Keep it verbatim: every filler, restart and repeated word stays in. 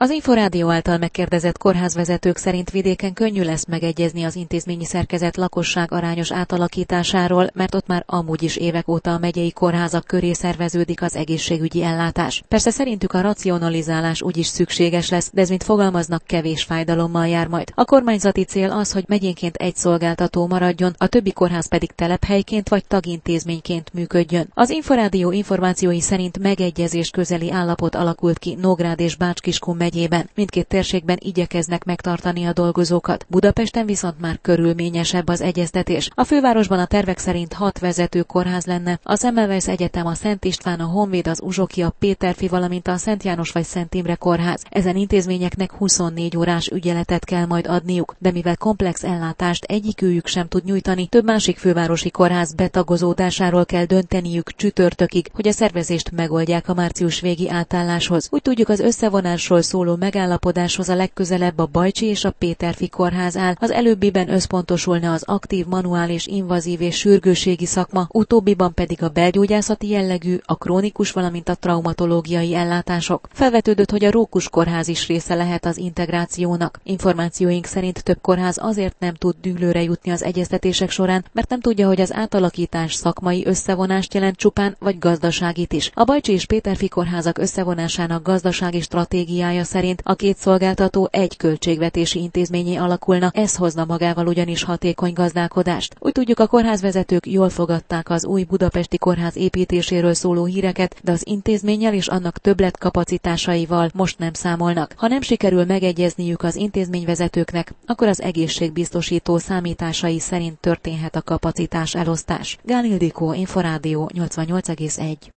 Az Inforádió által megkérdezett kórházvezetők szerint vidéken könnyű lesz megegyezni az intézményi szerkezet lakosság arányos átalakításáról, mert ott már amúgy is évek óta a megyei kórházak köré szerveződik az egészségügyi ellátás. Persze szerintük a racionalizálás úgyis szükséges lesz, de ez, mint fogalmaznak, kevés fájdalommal jár majd. A kormányzati cél az, hogy megyénként egy szolgáltató maradjon, a többi kórház pedig telephelyként vagy tagintézményként működjön. Az Inforádió információi szerint megegyezés közeli állapot alakult ki Nógrád és Bács-Kiskun megyében. Mindkét térségben igyekeznek megtartani a dolgozókat. Budapesten viszont már körülményesebb az egyeztetés. A fővárosban a tervek szerint hat vezető kórház lenne. A Semmelweis Egyetem, a Szent István, a Honvéd, az Uzsoki, a Péterfi, valamint a Szent János vagy Szent Imre kórház. Ezen intézményeknek huszonnégy órás ügyeletet kell majd adniuk, de mivel komplex ellátást egyikőjük sem tud nyújtani, több másik fővárosi kórház betagozódásáról kell dönteniük csütörtökig, hogy a szervezést megoldják a március végi átálláshoz. Úgy tudjuk, az összevonásról szóló megállapodáshoz a legközelebb a Bajcsi és a Péterfi kórház áll. Az előbbiben összpontosulna az aktív, manuális, invazív és sürgősségi szakma, utóbbiban pedig a belgyógyászati jellegű, a krónikus, valamint a traumatológiai ellátások. Felvetődött, hogy a Rókus kórház is része lehet az integrációnak. Információink szerint több kórház azért nem tud dűlőre jutni az egyeztetések során, mert nem tudja, hogy az átalakítás szakmai összevonást jelent csupán, vagy gazdaságit is. A Bajcsi és Péterfi kórházak összevonásának gazdasági stratégiája szerint a két szolgáltató egy költségvetési intézményé alakulna, ez hozna magával ugyanis hatékony gazdálkodást. Úgy tudjuk, a kórházvezetők jól fogadták az új budapesti kórház építéséről szóló híreket, de az intézménnyel és annak többletkapacitásaival most nem számolnak. Ha nem sikerül megegyezniük az intézményvezetőknek, akkor az egészségbiztosító számításai szerint történhet a kapacitás elosztás. Gál Ildikó, Inforádió nyolcvannyolc egész egy.